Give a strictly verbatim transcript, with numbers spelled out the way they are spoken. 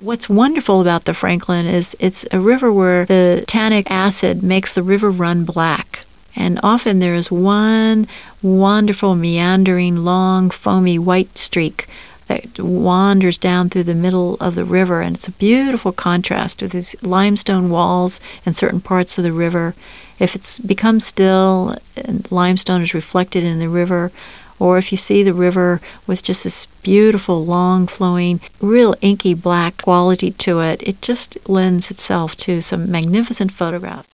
What's wonderful about the Franklin is it's a river where the tannic acid makes the river run black. And often there is one wonderful, meandering, long, foamy white streak that wanders down through the middle of the river. And it's a beautiful contrast with these limestone walls in certain parts of the river. If it's become still, and limestone is reflected in the river, or if you see the river with just this beautiful, long flowing, real inky black quality to it, it just lends itself to some magnificent photographs.